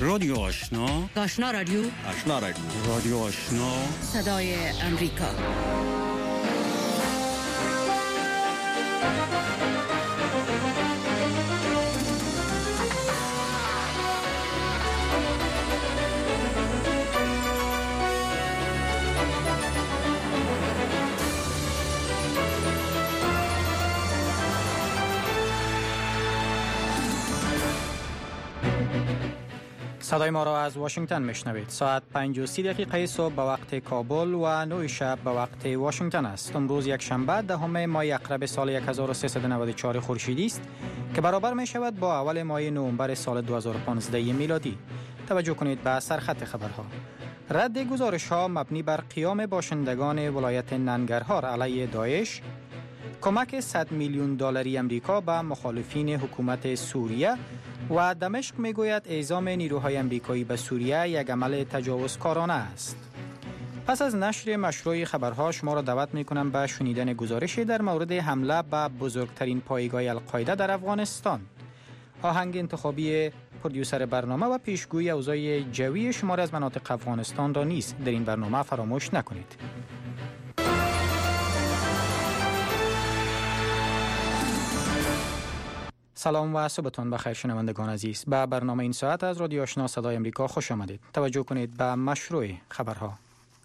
رادیو آشنا، آشنا رادیو، آشنا رادیو، رادیو آشنا، صدای امریکا. صدای ما را از واشنگتن میشنوید. ساعت 5:30 صبح به وقت کابل و 9 شب به وقت واشنگتن است. امروز یک شنبه دهم ماه اقرب سال 1394 خورشیدی است که برابر می شود با اول ماه نوامبر سال 2015 میلادی. توجه کنید به سرخط خبرها. رد گزارش ها مبنی بر قیام باشندگان ولایت ننگرهار علیه داعش، کمک 100 میلیون دلاری امریکا به مخالفین حکومت سوریه و دمشق میگوید اعزام نیروهای امریکایی به سوریه یک عمل تجاوزکارانه است. پس از نشر مشروع خبرها شما را دعوت میکنم به شنیدن گزارشی در مورد حمله به بزرگترین پایگاه القاعده در افغانستان. آهنگ انتخابی پرودیوسر برنامه و پیشگویی اوضاع جوی شمار از مناطق افغانستان را نیز در این برنامه فراموش نکنید. سلام و صبحتان بخیر شنوندگان عزیز. به برنامه این ساعت از رادیو آشنا صدای امریکا خوش آمدید. توجه کنید به مشروع خبرها.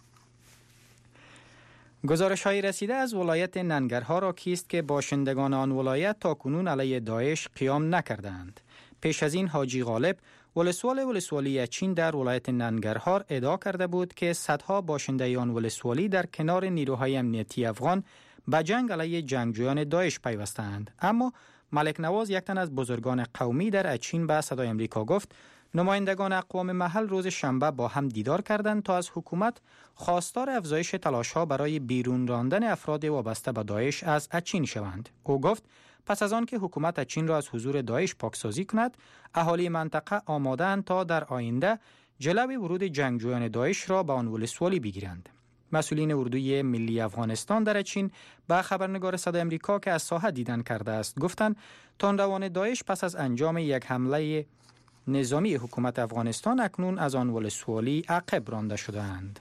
گزارش‌های رسیده از ولایت ننگرهار حاکی است که باشندگان آن ولایت تاکنون علیه داعش قیام نکردند. پیش از این حاجی غالب ولسوالی اچین در ولایت ننگرهار ادعا کرده بود که صدها باشنده آن ولسوالی در کنار نیروهای امنیتی افغان به جنگ علیه جنگجویان داعش پیوستند. اما ملک نواز، یک تن از بزرگان قومی در اچین، به صدای امریکا گفت نمایندگان اقوام محل روز شنبه با هم دیدار کردند تا از حکومت خواستار افزایش تلاش‌ها برای بیرون راندن افراد وابسته به داعش از اچین شوند. او گفت پس از آن که حکومت اچین را از حضور داعش پاکسازی کند، اهالی منطقه آماده‌اند تا در آینده جلوی ورود جنگجویان داعش را به آن ولسوالی بگیرند. مسئولین اردوی ملی افغانستان در اچین به خبرنگار صدای امریکا که از ساحه دیدن کرده است گفتند تندروان داعش پس از انجام یک حمله نظامی حکومت افغانستان اکنون از آن ولسوالی عقب رانده شده‌اند.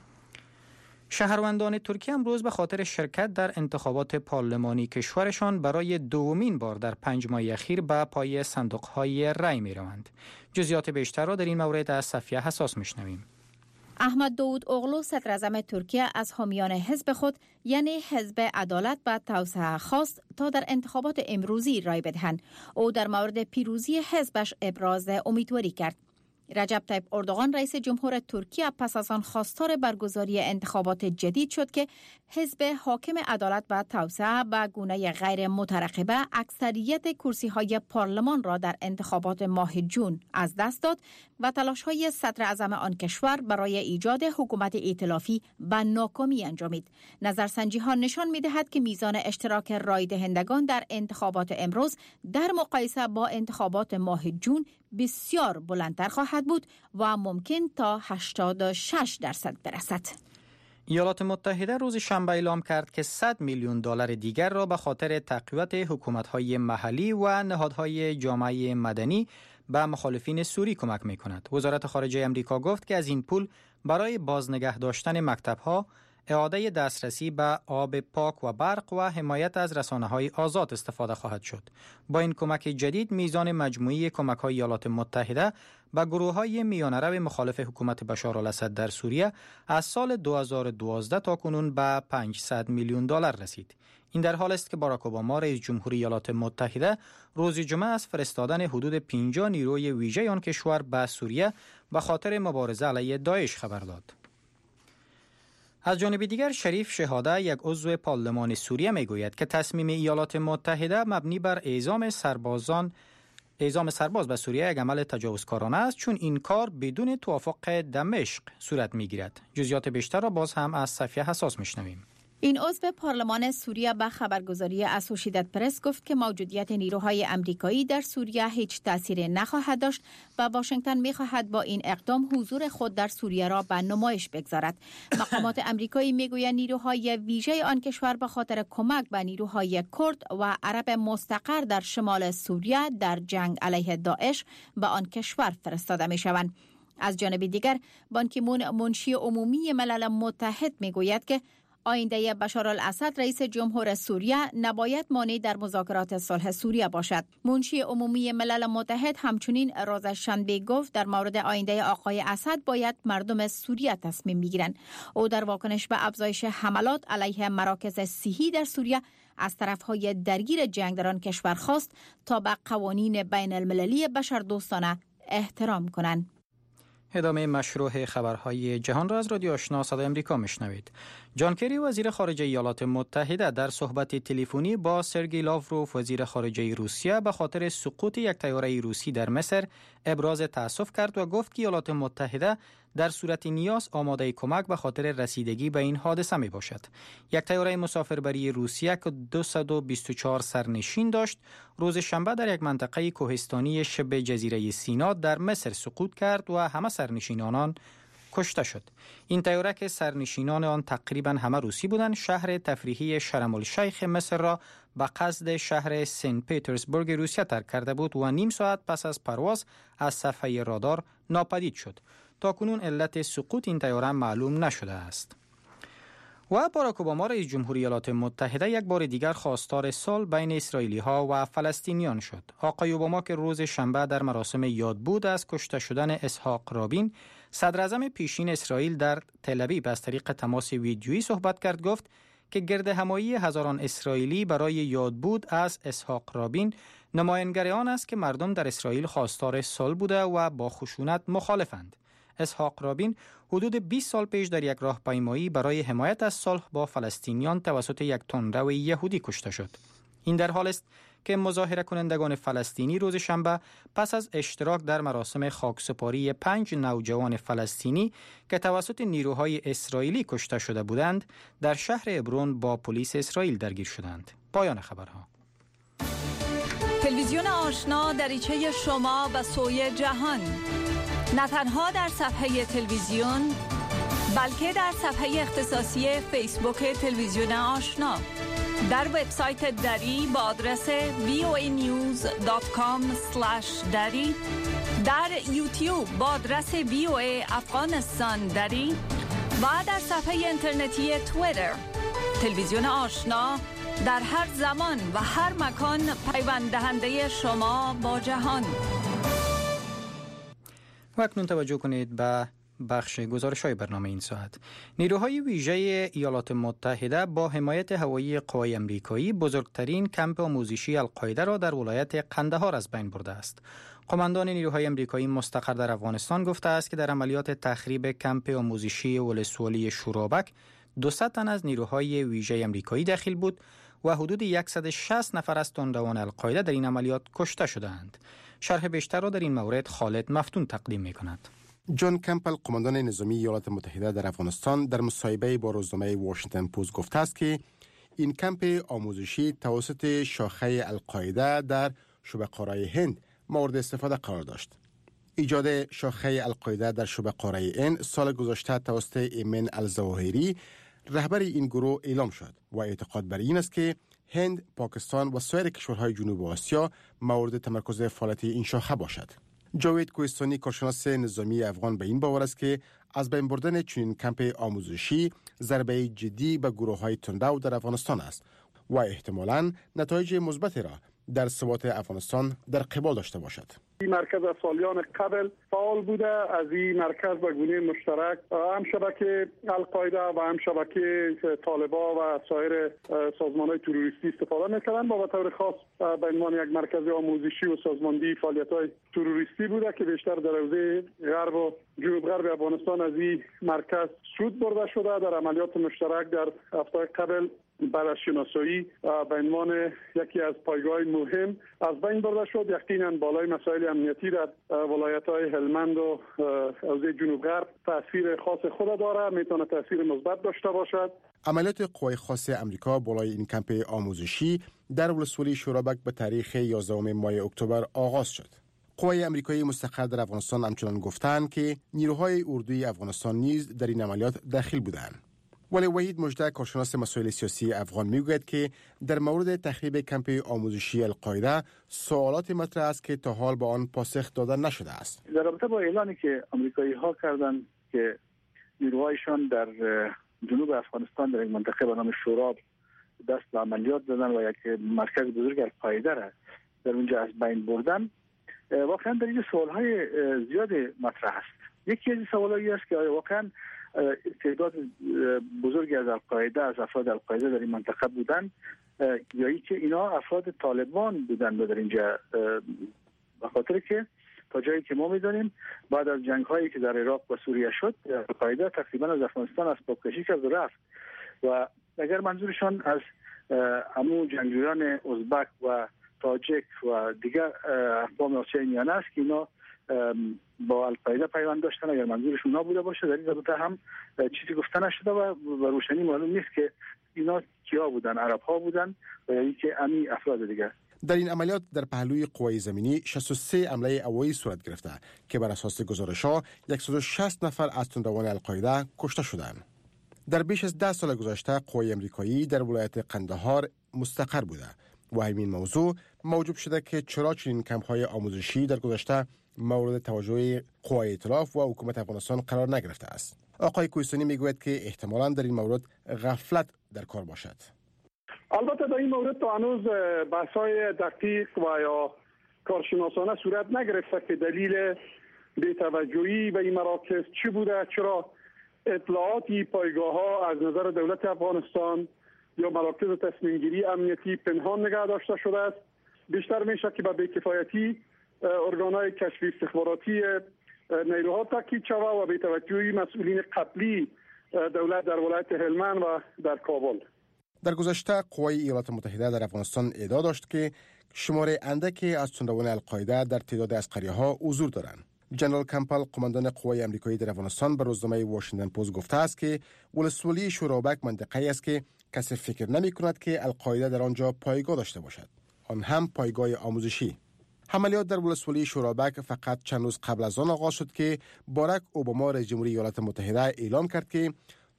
شهروندان ترکیه امروز به خاطر شرکت در انتخابات پارلمانی کشورشان برای دومین بار در 5 ماه اخیر به پای صندوق‌های رای می‌روند. جزئیات بیشتر را در این مورد از صفیه حساس می‌شنویم. احمد داود اوغلو صدر اعظم ترکیه از حامیان حزب خود یعنی حزب عدالت و توسعه خواست تا در انتخابات امروزی رای بدهند. او در مورد پیروزی حزبش ابراز امیدواری کرد. رجب طیب اردوغان رئیس جمهور ترکیه پس از آن خواستار برگزاری انتخابات جدید شد که حزب حاکم عدالت و توسعه به گونه غیر مترقبه اکثریت کرسی‌های پارلمان را در انتخابات ماه جون از دست داد و تلاش‌های صدر اعظم آن کشور برای ایجاد حکومت ائتلافی به ناکامی انجامید. نظرسنجی‌ها نشان می‌دهد که میزان اشتراک رای دهندگان در انتخابات امروز در مقایسه با انتخابات ماه جون بسیار بلندتر خواهد بود و ممکن تا 86% برسد. ایالات متحده روز شنبه اعلام کرد که 100 میلیون دلار دیگر را به خاطر تقویت حکومت‌های محلی و نهادهای جامعه مدنی به مخالفین سوری کمک می‌کند. وزارت خارجه آمریکا گفت که از این پول برای بازنگه داشتن مکتب‌ها، اعاده دسترسی به آب پاک و برق و حمایت از رسانه‌های آزاد استفاده خواهد شد. با این کمک جدید میزان مجموعی کمک‌های ایالات متحده به گروه‌های میانه‌رو مخالف حکومت بشار الاسد در سوریه از سال 2012 تا کنون به 500 میلیون دلار رسید. این در حال است که باراک اوباما رئیس جمهوری ایالات متحده روز جمعه از فرستادن حدود 50 نیروی ویژه آن کشور به سوریه به خاطر مبارزه علیه داعش خبر داد. از جانب دیگر شریف شهاده، یک عضو پارلمان سوریه، میگوید که تصمیم ایالات متحده مبنی بر اعزام سرباز به سوریه یک عمل تجاوزکارانه است، چون این کار بدون توافق دمشق صورت میگیرد. جزئیات بیشتر را باز هم از صفیه حساس میشنویم. این عضو پارلمان سوریه به خبرگزاری اسوشییتد پرس گفت که موجودیت نیروهای امریکایی در سوریه هیچ تأثیری نخواهد داشت و واشنگتن می‌خواهد با این اقدام حضور خود در سوریه را به نمایش بگذارد. مقامات امریکایی میگویند نیروهای ویژه آن کشور به خاطر کمک به نیروهای کرد و عرب مستقر در شمال سوریه در جنگ علیه داعش به آن کشور فرستاده می‌شوند. از جانب دیگر بان کی مون منشی عمومی ملل متحد میگوید که آینده بشار الاسد رئیس جمهور سوریه نباید مانع در مذاکرات صلح سوریه باشد. منشی عمومی ملل متحد همچنین روز شنبه گفت در مورد آینده آقای اسد باید مردم سوریه تصمیم بگیرند. او در واکنش به افزایش حملات علیه مراکز صحی در سوریه از طرفهای درگیر جنگ در آن کشور خواست تا به قوانین بین المللی بشردوستانه احترام کنند. ادامه مشروع خبرهای جهان را از رادیو آشنا صدای امریکا میشنوید. جان کری وزیر خارجه ایالات متحده در صحبت تلفنی با سرگئی لاوروف وزیر خارجه روسیه به خاطر سقوط یک طیاره روسی در مصر ابراز تأسف کرد و گفت که ایالات متحده در صورت نیاز آماده کمک به خاطر رسیدگی به این حادثه می باشد. یک طیاره مسافربری روسیه که 224 سرنشین داشت روز شنبه در یک منطقه کوهستانی شبه جزیره سینا در مصر سقوط کرد و همه سرنشینان آن کشته شد. این طیاره که سرنشینان آن تقریبا همه روسی بودند شهر تفریحی شرم الشیخ مصر را به قصد شهر سنت پیترزبورگ روسیه ترک کرده بود و نیم ساعت پس از پرواز از صفحه رادار ناپدید شد. تاکنون علت سقوط این طیاره معلوم نشده است. و باراک اوباما رئیس جمهوری ایالات متحده یک بار دیگر خواستار صلح بین اسرائیلی ها و فلسطینیان شد. آقای اوباما که روز شنبه در مراسم یادبود از کشته شدن اسحاق رابین صدر اعظم پیشین اسرائیل در تل ابیب از طریق تماس ویدیویی صحبت کرد. گفت که گرد همایی هزاران اسرائیلی برای یادبود از اسحاق رابین نمایانگر آن است که مردم در اسرائیل خواستار صلح بوده و با خشونت مخالفند. اسحاق رابین حدود 20 سال پیش در یک راهپیمایی برای حمایت از صلح با فلسطینیان توسط یک تندرو یهودی کشته شد. این در حال است که مظاهره کنندگان فلسطینی روز شنبه پس از اشتراک در مراسم خاکسپاری 5 نوجوان فلسطینی که توسط نیروهای اسرائیلی کشته شده بودند در شهر عبرون با پلیس اسرائیل درگیر شدند. پایان خبرها. تلویزیون آشنا دریچه شما و سوی جهان، نه تنها در صفحه تلویزیون بلکه در صفحه اختصاصی فیسبوک تلویزیون آشنا، در وبسایت دری با آدرس voanews.com/dari، در یوتیوب با آدرس VOA افغانستان دری و در صفحه اینترنتی توییتر. تلویزیون آشنا در هر زمان و هر مکان پیوند دهنده شما با جهان. و اکنون توجه کنید به بخش گزارش‌های برنامه این ساعت. نیروهای ویژه ایالات متحده با حمایت هوایی قوای امریکایی بزرگترین کمپ آموزشی القاعده را در ولایت قندهار از بین برده است. قماندان نیروهای امریکایی مستقر در افغانستان گفته است که در عملیات تخریب کمپ آموزشی ولسوالی شورابک 200 تن از نیروهای ویژه امریکایی داخل بود و حدود 160 نفر از تندروان القاعده در این عملیات کشته شدند. شرح بیشتر را در این مورد خالد مفتون تقدیم می‌کند. جان کمپل، قماندان نظامی ایالات متحده در افغانستان، در مصاحبه با روزنامه واشنگتن پست گفته است که این کمپ آموزشی توسط شاخه القاعده در شبه قاره هند مورد استفاده قرار داشت. ایجاد شاخه القاعده در شبه قاره هند سال گذشته توسط ایمن الظواهری رهبر این گروه اعلام شد و اعتقاد بر این است که هند، پاکستان و سایر کشورهای جنوب آسیا مورد تمرکز فعالیت این شاخه باشد. جاوید کوهستانی، کارشناس نظامی افغان، به این باور است که از بین بردن چنین کمپ آموزشی ضربه جدی به گروه‌های تندرو در افغانستان است و احتمالاً نتایج مثبتی را در ثبات افغانستان در قبال داشته باشد. این مرکز از سالیان قبل فعال بوده. از این مرکز به گونه مشترک هم شبکه القاعده و هم شبکه طالبان و سایر سازمان‌های تروریستی استفاده می‌کردند و به طور خاص به عنوان یک مرکز آموزشی و سازماندهی فعالیت‌های تروریستی بوده که بیشتر در حوزه غرب و جنوب غرب افغانستان از این مرکز سود برده شده. در عملیات مشترک در هفته قبل بعد از شناسایی به عنوان یکی از پایگاه مهم از بین برده شد. یقینا بالای مسائل امنیتی در ولایت‌های هلمند و حوزه جنوب غرب تاثیر خاص خود داره، میتونه تاثیر مثبت داشته باشد. عملیات قوای خاص امریکا بالای این کمپ آموزشی در ولسوالی شورابک به تاریخ 11 ماه اکتبر آغاز شد. قوای امریکایی مستقر در افغانستان همچنان گفتند که نیروهای اردوی افغانستان نیز در این عملیات داخل بودند. ولی وحید مجده کارشناس مسائل سیاسی افغان میگوید که در مورد تخریب کمپ آموزشی القاعده سوالات مطرح است که تا حال به آن پاسخ داده نشده است. در رابطه با اعلانی که آمریکایی ها کردند که نیروهایشان در جنوب افغانستان در یک منطقه به نام شوراب دست به عملیات دادن و یک مرکز بزرگ القاعده را در اونجا از بین بردن، واقعا در این سوالهای زیاد مطرح است. یکی از سوالایی است که آیا واقعا تعداد بزرگی از القاعده، از افراد القاعده در این منطقه بودن یا اینکه اینا افراد طالبان بودن در اینجا، به خاطر که تا جایی که ما می‌دانیم بعد از جنگ‌هایی که در عراق و سوریه شد القاعده تقریبا از افغانستان از پاکشی کرد و رفت و اگر منظورشان از همو جنگجویان ازبک و تاجک و دیگر اقوام آسیای میانه است که اینا با القاعده پیوند داشتن، اگر منظورشون نبوده باشه در این رابطه هم چیزی گفته نشده و روشنی معلوم نیست که اینا کیا بودن، عرب ها بودن و یا اینکه امی افراد دیگر. در این عملیات در پهلوی قوای زمینی 63 حمله هوایی صورت گرفته که بر اساس گزارش‌ها 160 نفر از تندروان القاعده کشته شدند. در بیش از 10 سال گذشته قوای امریکایی در ولایت قندهار مستقر بوده و همین موضوع موجب شده که چرا چنین کمپ‌های آموزشی در گذشته مورد توجه قوای ائتلاف و حکومت افغانستان قرار نگرفته است. آقای کوهستانی میگوید که احتمالاً در این مورد غفلت در کار باشد. البته در این مورد تا هنوز بحث‌های دقیق و یا کارشناسانه صورت نگرفته که دلیل بی‌توجهی به این مراکز چی بوده، چرا اطلاعاتی پایگاه‌ها از نظر دولت افغانستان یا مراکز تصمیم گیری امنیتی پنهان نگه داشته شده است. بیشتر میشه که به بی‌کفایتی ارگان‌های کشفی استخباراتی نیروها تاکید شده و بی‌توجهی مسئولین قبلی دولت در ولایت هلمند و در کابل. در گذشته قوای ایالات متحده در افغانستان ادعا داشت که شمار اندکی از تندروان القاعده در تعداد عسکری‌ها حضور دارند. جنرال کمپل قماندان قوای آمریکایی در افغانستان به روزنامه واشنگتن پست گفته است که ولسوالی شورابک منطقه‌ای است که کسی فکر نمی‌کند که القاعده در آنجا پایگاه داشته باشد، آن هم پایگاه آموزشی. عملیات در ولسوالی شورابک فقط چند روز قبل از آن آغاز شد که باراک اوباما رئیس جمهوری ایالات متحده اعلام کرد که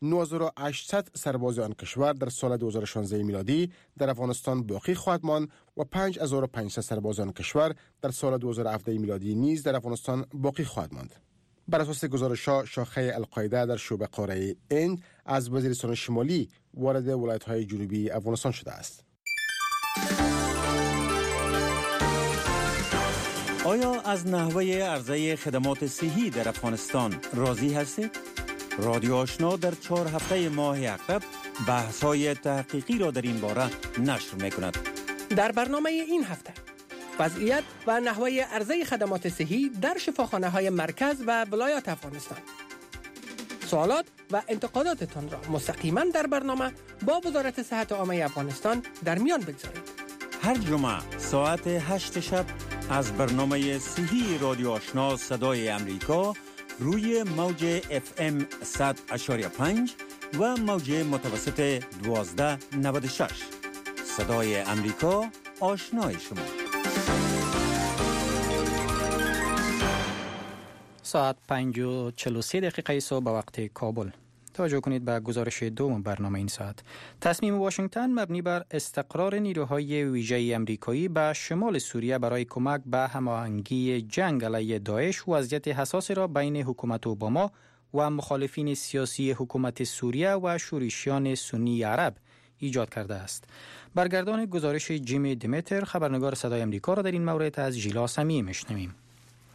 9800 سرباز آن کشور در سال 2016 میلادی در افغانستان باقی خواهد ماند و 5500 سرباز آن کشور در سال 2017 میلادی نیز در افغانستان باقی خواهد ماند. بر اساس گزارش‌ها شاخه القاعده در شعبه قاره هند از وزیرستان شمالی وارد ولایت‌های جنوبی افغانستان شده است. آیا از نحوه عرضه خدمات صحی در افغانستان راضی هستید؟ رادیو آشنا در 4 هفته ماه عقب بحث‌های تحقیقی را در این باره نشر می‌کند. در برنامه این هفته وضعیت و نحوه عرضه خدمات صحی در شفاخانه‌های مرکز و ولایات افغانستان. سوالات و انتقاداتتان را مستقیما در برنامه با وزارت صحت عامه افغانستان در میان بگذارید. هر جمعه ساعت 8 شب از برنامه صحی رادیو آشنا صدای امریکا روی موج FM 100.5 و موج متوسط 1296. صدای امریکا، آشنای شما. ساعت 5:43 صبح به وقت کابل. توجه کنید به گزارش دوم برنامه این ساعت. تصمیم واشنگتن مبنی بر استقرار نیروهای ویژه آمریکایی به شمال سوریه برای کمک به هماهنگی جنگ علیه داعش وضعیت حساس را بین حکومت اوباما و مخالفین سیاسی حکومت سوریه و شورشیان سنی عرب ایجاد کرده است. برگردان گزارش جیمی دیمتر، خبرنگار صدای آمریکا را در این مورد از ژیلا سمیع میشنویم.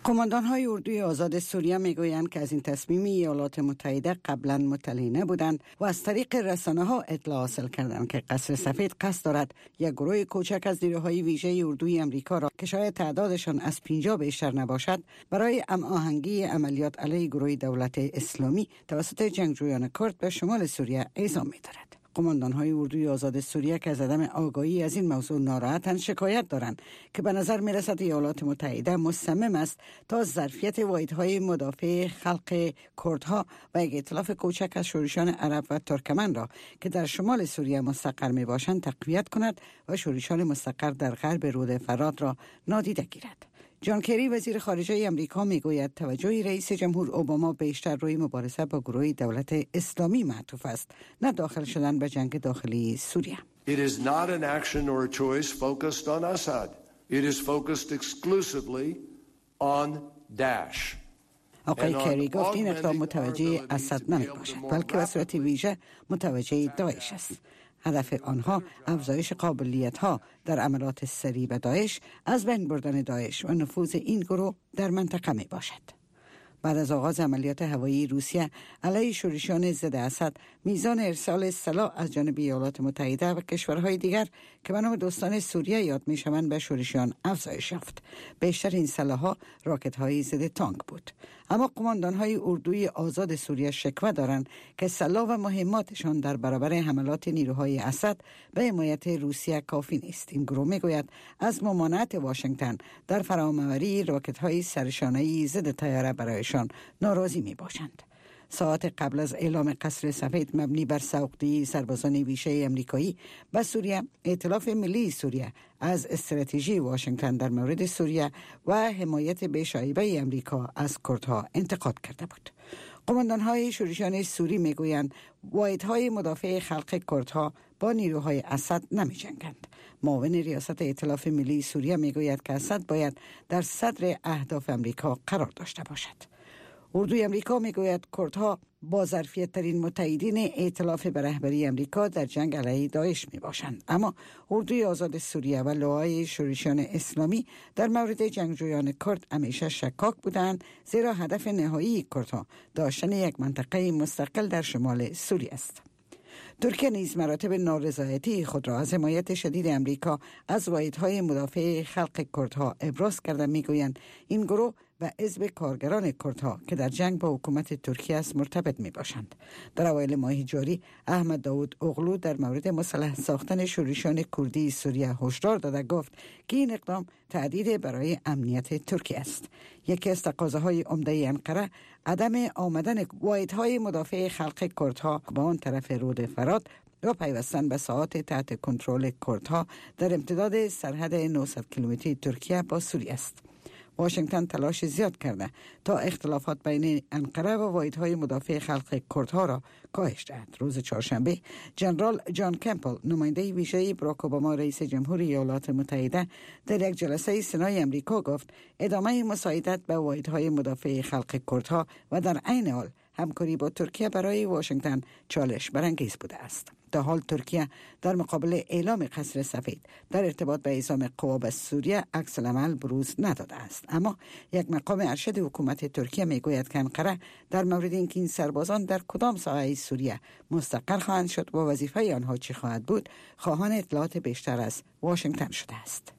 قماندان‌های اردوی آزاد سوریه میگویند که از این تصمیم ایالات متحده قبلا مطلع نبودند و از طریق رسانه‌ها اطلاع حاصل کردند که قصر سفید قصد دارد یک گروه کوچک از نیروهای ویژه اردوی امریکا را که شاید تعدادشان از 50 بیشتر نباشد برای هماهنگی عملیات علیه گروه دولت اسلامی توسط جنگجویان کرد به شمال سوریه اعزام می‌دارد. قماندان‌های اردوی آزاد سوریه که از عدم آگاهی از این موضوع ناراحتند شکایت دارند که به نظر می‌رسد ایالات متحده مصمم است تا ظرفیت واحدهای مدافع خلق کردها و یک ائتلاف کوچک از شورشیان عرب و ترکمن را که در شمال سوریه مستقر میباشند تقویت کند و شورشیان مستقر در غرب رود فرات را نادیده گیرد. جان کری وزیر خارجه امریکا میگوید توجه رئیس جمهور اوباما بیشتر روی مبارزه با گروه دولت اسلامی معطوف است، نه داخل شدن به جنگ داخلی سوریه. It is not an action or a choice focused on Assad. It is focused exclusively on Daesh. آقای کری گفت این اقدام متوجه اسد نمی باشد بلکه به صورت ویژه متوجه داعش است. هدف آنها افزایش قابلیت‌ها در عملیات سریع به داعش، از بین بردن داعش و نفوذ این گروه در منطقه می باشد. بعد از آغاز عملیات هوایی روسیه علیه شورشیان ضد اسد، میزان ارسال سلاح از جانب ایالات متحده و کشورهای دیگر که به نام دوستان سوریه یاد میشوند به شورشیان افزایش یافت. بیشتر این سلاح‌ها راکت‌های ضد تانک بود. اما قماندان‌های اردوی آزاد سوریه شکوه دارند که سلاح و مهماتشان در برابر حملات نیروهای اسد به حمایت روسیه کافی نیست. این گروه میگوید از ممانعت واشنگتن در فراهم‌آوری راکت‌های سرشانه‌ای ضد طیاره برایشان ناراضی میباشند. ساعت قبل از اعلام قصر سفید مبنی بر سوقتی سربازان ویژه امریکایی به سوریه، ائتلاف ملی سوریه از استراتژی واشنگتن در مورد سوریه و حمایت بی‌شایبه امریکا از کردها انتقاد کرده بود. قماندان‌های شورشیان سوری میگویند واحدهای مدافع خلق کردها با نیروهای اسد نمی‌جنگند. معاون ریاست ائتلاف ملی سوریه میگوید که اسد باید در صدر اهداف امریکا قرار داشته باشد. اردوی امریکا میگوید کردها با ظرفیت ترین متحدین ائتلاف به رهبری امریکا در جنگ علیه داعش می باشند. اما اردوی آزاد سوریه و لواهای شورشیان اسلامی در مورد جنگجویان کرد همیشه شکاک بودند، زیرا هدف نهایی کردها داشتن یک منطقه مستقل در شمال سوریه است. ترکیه نیز مراتب نارضایتی خود را از حمایت شدید امریکا از واحدهای مدافع خلق کردها ابراز کرده. میگویند این گروه و حزب کارگران کردها که در جنگ با حکومت ترکیه است مرتبط می باشند. در اوایل ماه جاری احمد داود اغلو در مورد مسلح ساختن شورشیان کردی سوریه هشدار داده گفت که این اقدام تهدید برای امنیت ترکیه است. یکی از تقاضاهای عمده انقره عدم آمدن واحدهای مدافع خلق کردها به آن طرف رود فرات و پیوستن به ساحات تحت کنترل کردها در امتداد سرحد 900 کیلومتری ترکیه با سوریه است. واشنگتن تلاش زیاد کرده تا اختلافات بین انقره و واحدهای مدافع خلق کردها را کاهش دهد. روز چهارشنبه جنرال جان کمپل، نماینده ویژه باراک اوباما رئیس جمهور ایالات متحده، در یک جلسه سنای امریکا گفت ادامه مساعدت به واحدهای مدافع خلق کردها و در عین حال همکاری با ترکیه برای واشنگتن چالش برانگیز بوده است. تا حال ترکیه در مقابل اعلام قصر سفید در ارتباط به اعزام قوا به سوریه عکس العمل بروز نداده است. اما یک مقام ارشد حکومت ترکیه میگوید که انقره در مورد اینکه این سربازان در کدام ساحه سوریه مستقر خواهند شد و وظیفه آنها چی خواهد بود خواهان اطلاعات بیشتر از واشنگتن شده است.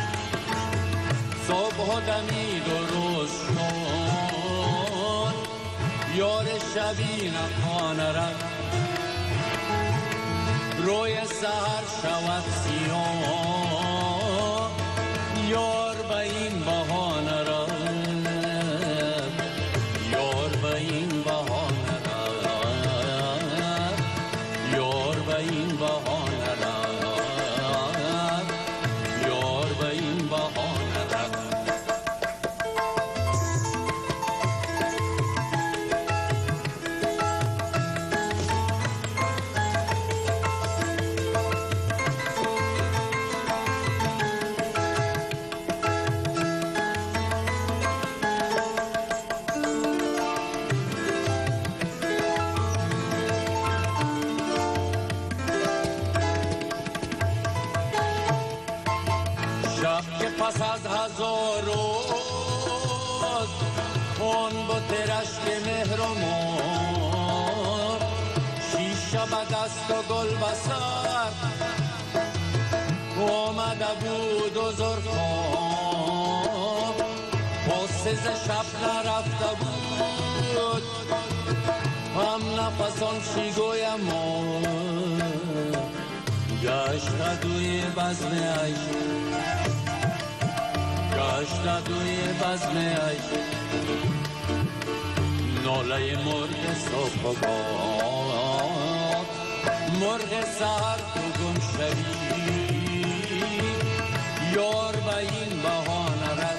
صبح دمید و روز شد، یار شبی نخانه رفت، روی سهر شود سیاه، یار به این بهانه رفت، یار به این بهانه رفت، یار به این بهانه رفت، یار به این بهانه رفت. رشک مهر و مار، شیشه به دست و گل بسر آمده بود و زرخان، پاسز شب نرفته بود هم نفسان چی گویم گشت دوی بزم عشق، گشت دوی بزم عشق، ناله مرغ صبح و باد، مرغ سحر تو گم شوی، یار به این بهانه رد،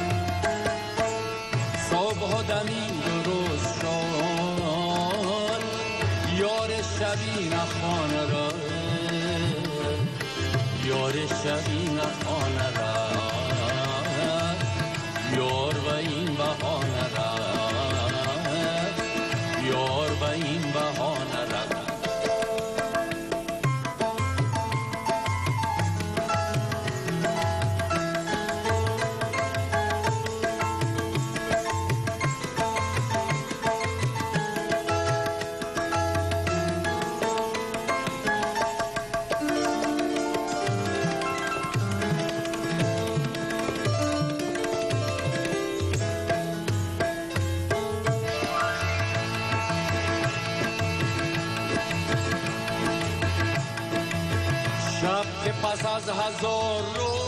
صبح و دمین و روز شد، یار شبی نخانه را، یار شبی نخانه را، یار به این بهانه را، یار به این بهانه را. پس از 1000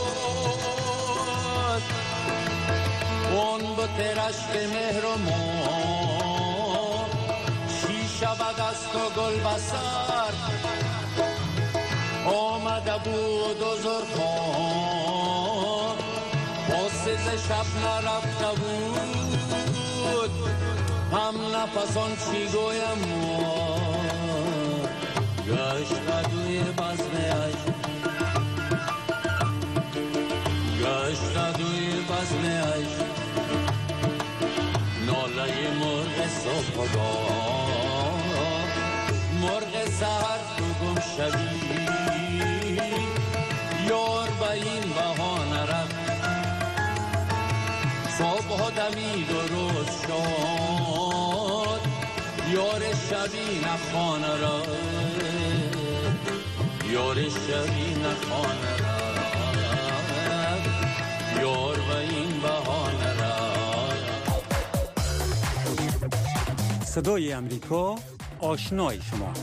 روز اون بت رشک مهر و مار، شیشه به دست و گل بسر آمده بود و زرخان، پاسز شب نرفته بود هم نفسان چی گویم گشت دوی بزم عشق، گشت دوی بزم عشق، ناله مرغ صبح و باد، مرغ سحر تو گم شوی، یار به این بهانه رفت، صبح و دمید و روز شد، یار شبی نخانه را، یار شبی نخانه را، یار و این بهانه را. صدای امریکا آشنای شما.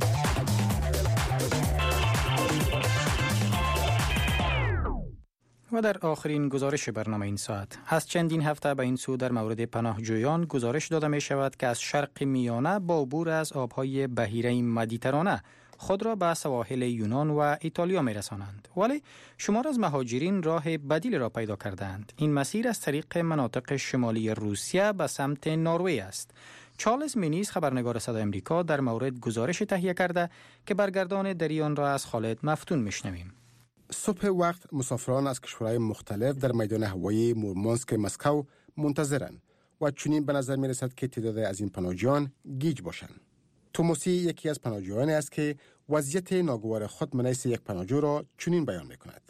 و در آخرین گزارش برنامه این ساعت، از چندین هفته به این سو در مورد پناهجویان گزارش داده می شود که از شرق میانه با عبور از آبهای بحیره مدیترانه خود را به سواحل یونان و ایتالیا می رسانند. ولی شمار از مهاجرین راه بدیل را پیدا کردند. این مسیر از طریق مناطق شمالی روسیه به سمت نروژ است. چارلز مینیز خبرنگار صدای امریکا در مورد گزارش تهیه کرده که برگردان دریان را از خالد مفتون میشنویم. صبح وقت مسافران از کشورهای مختلف در میدان هوایی مورمانسک مسکو منتظرند و چنین به نظر می رسد که تعداد از این پناهجویان گیج باشند. توماسی یکی از پناهجویانی است که وضعیت ناگوار خود منیس یک پناهجو را چنین بیان می کند.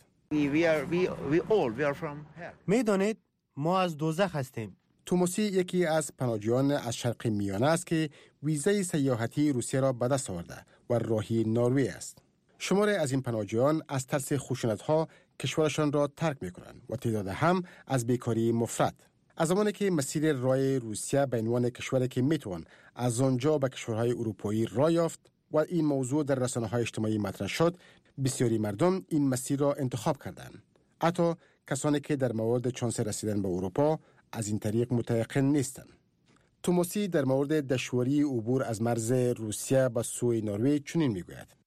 می دانید ما از دوزخ هستیم. توماسی یکی از پناهجویان از شرق میانه است که ویزای سیاحتی روسیه را به دست آورده و راهی نروژ است. شمار از این پناهجویان از ترس خشونت‌ها کشورشان را ترک می‌کنند و تعداد هم از بیکاری مفرط. از زمانی که مسیر راه روسیه به عنوان کشوری که میتوان از آنجا به کشورهای اروپایی راه یافت و این موضوع در رسانه‌های اجتماعی مطرح شد، بسیاری مردم این مسیر را انتخاب کردند. حتی کسانی که در مورد چانس رسیدن به اروپا از این طریق متيقن نیستند. توماسی در مورد دشواری عبور از مرز روسیه به سوی نروژ چنین میگوید: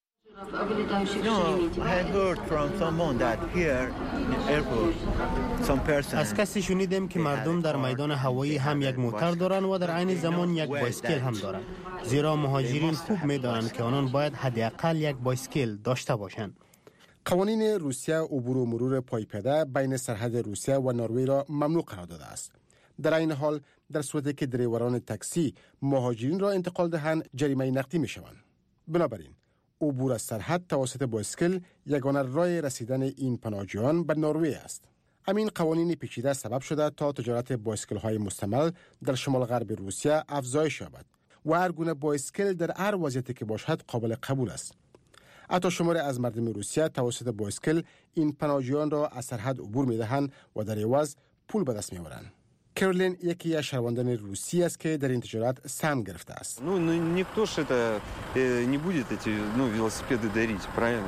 از کسی شنیدم که مردم در میدان هوایی هم یک موتر دارند و در عین زمان یک بایسکل هم دارند، زیرا مهاجرین خوب می‌دانند که آنان باید حداقل یک بایسکل داشته باشند. قوانین روسیه عبور و مرور پای‌پیاده بین سرحد روسیه و نروژ را ممنوع قرار داده است. در این حال در صورتی که دریوران تاکسی مهاجرین را انتقال دهند جریمه نقدی می‌شوند. بنابراین عبور از سرحد توسط بایسکل یگانه راه رسیدن این پناهجویان به نروژ است. همین قوانین پیچیده سبب شده تا تجارت بایسکل‌های مستعمل در شمال غرب روسیه افزایش یابد و هر گونه بایسکل در هر وضعیتی که باشد قابل قبول است. حتی شماری از مردم روسیه توسط بایسکل این پناهجویان را از سرحد عبور می‌دهند و در عوض پول به دست می‌آورند. کرولین یکی از شهروندان روسی است که در این تجارت سهم گرفته است. никто ж это не будет эти велосипеды дарить, правильно?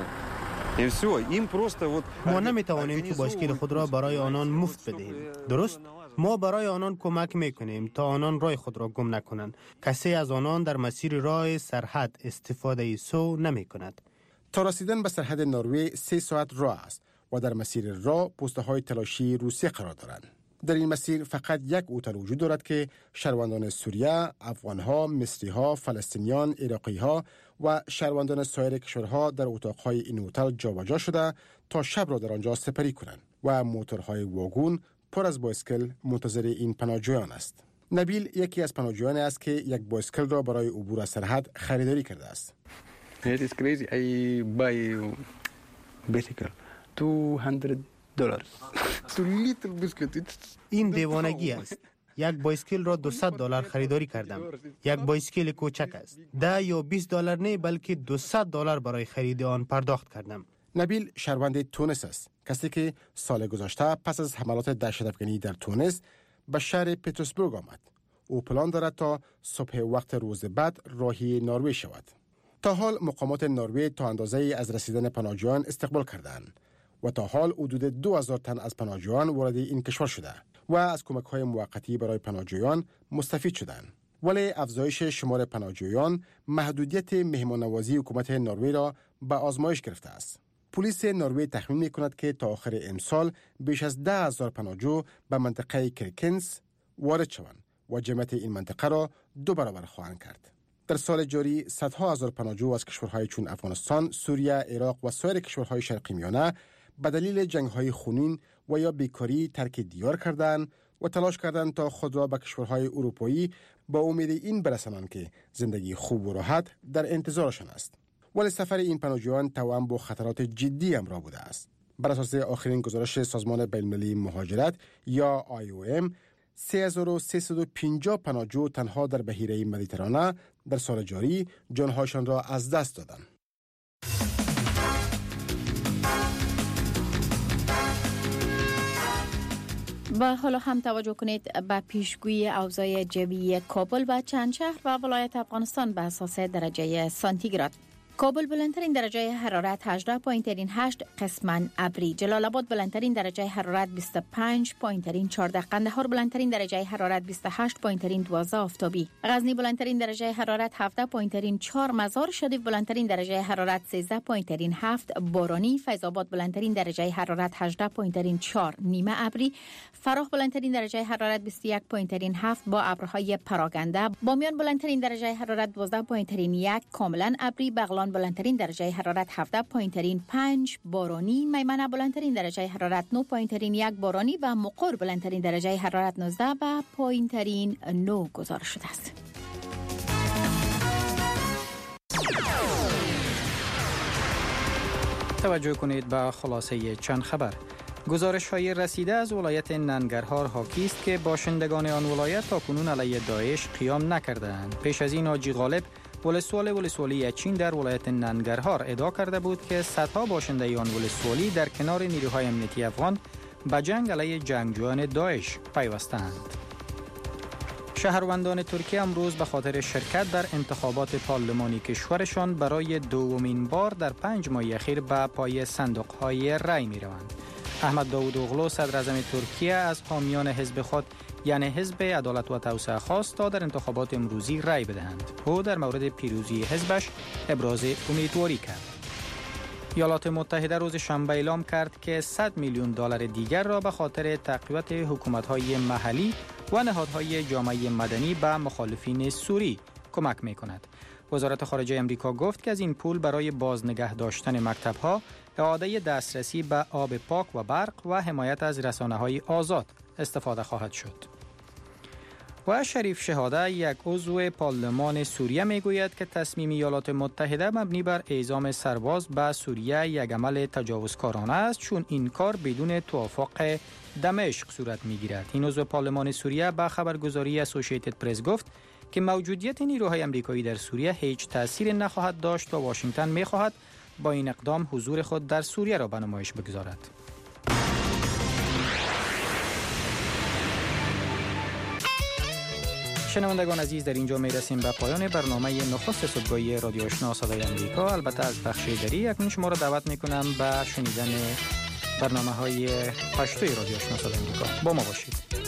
ما نمی‌توانیم که بایسکل خود را برای آنان مفت بدهیم. درست؟ ما برای آنان کمک میکنیم تا آنان راه خود را گم نکنند. کسی از آنان در مسیر راه سرحد استفاده سو نمی کند. تا رسیدن به سرحد نروژ 3 ساعت راه است و در مسیر راه پوسته های تلاشی روسیه قرار دارند. در این مسیر فقط یک هتل وجود دارد که شهروندان سوریه، افغانها، مصریها، فلسطینیان، عراقیها و شهروندان سایر کشورها در اتاقهای این هتل جابجا شده تا شب را در آنجا سپری کنند و موتورهای واگن پر از بایسکل منتظر این پناهجویان است. نبیل یکی از پناهجویان است که یک بایسکل را برای عبور از سرحد خریداری کرده است. It is crazy. I buy bicycle $200. It's a little bicycle. این دیوانگی است. یک بایسکل را $200 خریداری کردم. یک بایسکل کوچک است. 10 یا $20 نه بلکه $200 برای خرید آن پرداخت کردم. نبیل شهروند تونس است. کسی که سال گذشته پس از حملات دهشت‌افکنی در تونس به شهر پترزبورگ آمد. او پلان دارد تا صبح وقت روز بعد راهی نروژ شود. تا حال مقامات نروژ تا اندازه از رسیدن پناهجویان استقبال کردند و تا حال حدود 2000 تن از پناهجویان وارد این کشور شده و از کمک‌های موقتی برای پناهجویان مستفید شدند. ولی افزایش شمار پناهجویان محدودیت مهمان‌نوازی حکومت نروژ را به آزمایش گرفته است. پلیس نروژ تخمین می‌کند که تا آخر امسال بیش از 10,000 پناهجو به منطقه کرکنس وارد شوند و جمعیت این منطقه را 2 برابر خواهند کرد. در سال جاری صدها هزار پناهجو از کشورهای چون افغانستان، سوریه، عراق و سایر کشورهای شرقی میانه به دلیل جنگ‌های خونین و یا بیکاری ترک دیار کردند و تلاش کردند تا خود را به کشورهای اروپایی با امید این برسانند که زندگی خوب و راحت در انتظارشان است. ولی سفر این پناهجویان توأم با خطرات جدی همراه بوده است. بر اساس آخرین گزارش سازمان بین‌المللی مهاجرت یا IOM 3350 پناهجو تنها در بحیره مدیترانه در سال جاری جانهایشان را از دست دادند. و حالا هم توجه کنید به پیشگویی اوضاع جوی کابل و چند شهر و ولایت افغانستان به اساس درجه سانتیگراد. کابل بلندترین درجه حرارت 18 پایین‌ترین 8 قسماً ابری، جلال آباد بلندترین درجه حرارت 25 پایین‌ترین 14، قندهار بلندترین درجه حرارت 28 پایین‌ترین 12 آفتابی، غزنی بلندترین درجه حرارت 17 پایین‌ترین 4، مزار شریف بلندترین درجه حرارت 13 پایین‌ترین 7، بارانی، فیض آباد بلندترین درجه حرارت 18 پایین‌ترین 4 نیمه ابری، فراه بلندترین درجه حرارت 21 پایین‌ترین 7 با ابرهای پراگنده، بامیان بلندترین درجه حرارت 12 پایین‌ترین 1 کاملا ابری، بغلان بلندترین درجه حرارت 17 پایین‌ترین 5 بارانی، میمنه بلندترین درجه حرارت 9 پایین‌ترین 1 بارانی و مقر بلندترین درجه حرارت 19 و پایین‌ترین 9 گزارش شده است. توجه کنید به خلاصه چند خبر. گزارش‌های رسیده از ولایت ننگرهار حاکی است که باشندگان آن ولایت تاکنون علیه داعش قیام نکردند. پیش از این حاجی غالب ولسوالی چین در ولایت ننگرهار ادعا کرده بود که صدها باشنده آن ولسوالی در کنار نیروهای امنیتی افغان به جنگ علیه جنگجویان داعش پیوستند. شهروندان ترکیه امروز به خاطر شرکت در انتخابات پارلمانی کشورشان برای دومین بار در 5 ماه اخیر به پای صندوق‌های رای می‌روند. احمد داوود اوغلو صدر اعظم ترکیه از حامیان حزب خود یعنی حزب عدالت و توسعه خواست تا در انتخابات امروزی رای بدهند. او در مورد پیروزی حزبش ابراز امیدواری کرد. ایالات متحده روز شنبه اعلام کرد که $100 میلیون دیگر را به خاطر تقویت حکومت‌های محلی و نهادهای جامعه مدنی به مخالفین سوری کمک می‌کند. وزارت خارجه امریکا گفت که از این پول برای بازنگه داشتن مکتب‌ها، اعاده دسترسی به آب پاک و برق و حمایت از رسانه‌های آزاد استفاده خواهد شد. و شریف شهاده یک عضو پارلمان سوریه میگوید که تصمیم ایالات متحده مبنی بر اعزام سرباز به سوریه یک عمل تجاوزکارانه است، چون این کار بدون توافق دمشق صورت میگیرد. این عضو پارلمان سوریه به خبرگزاری اسوسییتد پرس گفت که موجودیت نیروهای امریکایی در سوریه هیچ تأثیر نخواهد داشت و واشنگتن میخواهد با این اقدام حضور خود در سوریه را به نمایش بگذارد. شنوندگان عزیز، در اینجا می رسیم به پایان برنامه نخست صبحگاهی رادیو آشنا صدای امریکا. البته از بخش دری اکنون شما را دعوت می کنم به شنیدن برنامه های پشتوی رادیو آشنا صدای امریکا. با ما باشید.